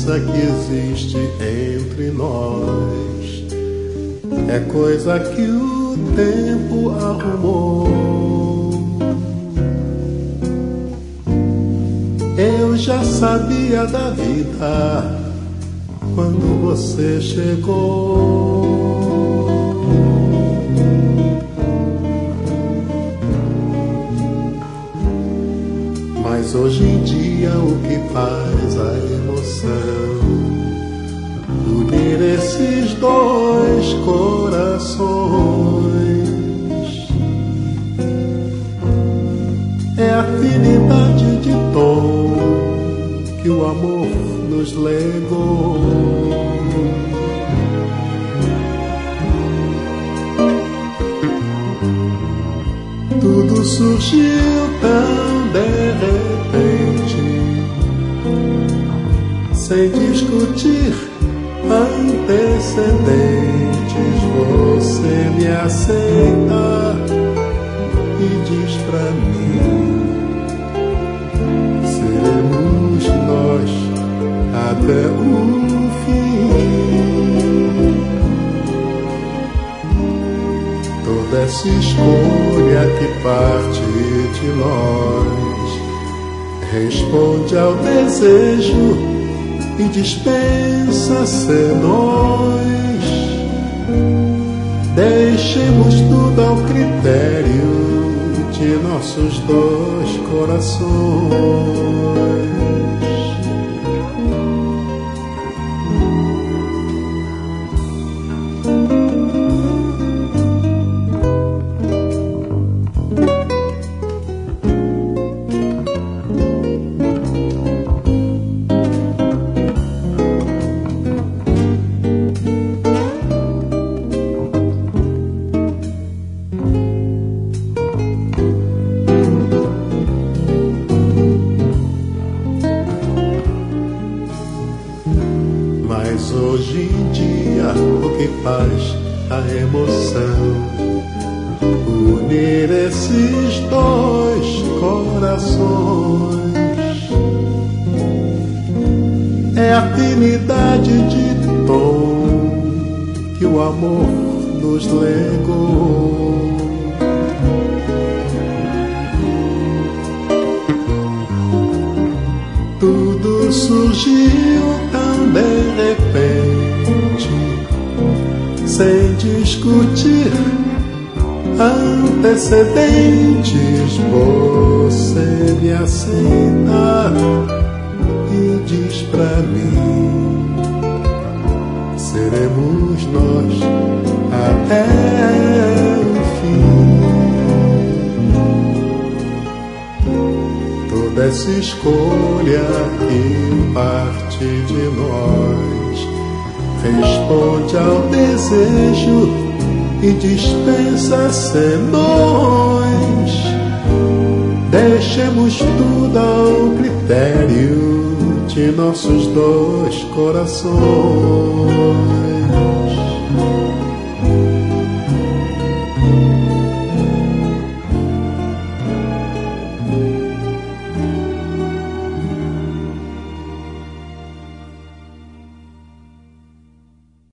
diferença que existe entre nós é coisa que o tempo arrumou. Eu já sabia da vida quando você chegou. Mas hoje em dia o que faz a emoção unir esses dois corações é a afinidade de tom que o amor nos legou. Tudo surgiu tão de repente, sem discutir antecedentes. Você me aceita e diz pra mim: seremos nós até o fim. Toda essa escolha que parte de nós responde ao desejo e dispensa ser nós. Deixemos tudo ao critério de nossos dois corações. Mas hoje em dia o que faz a emoção unir esses dois corações é a afinidade de tom que o amor nos legou. Tudo surgiu tão de repente, sem discutir antecedentes. Você me aceita e diz pra mim: seremos nós até o fim. Toda essa escolha que parte de nós responde ao desejo e dispensa senões. Deixemos tudo ao critério de nossos dois corações.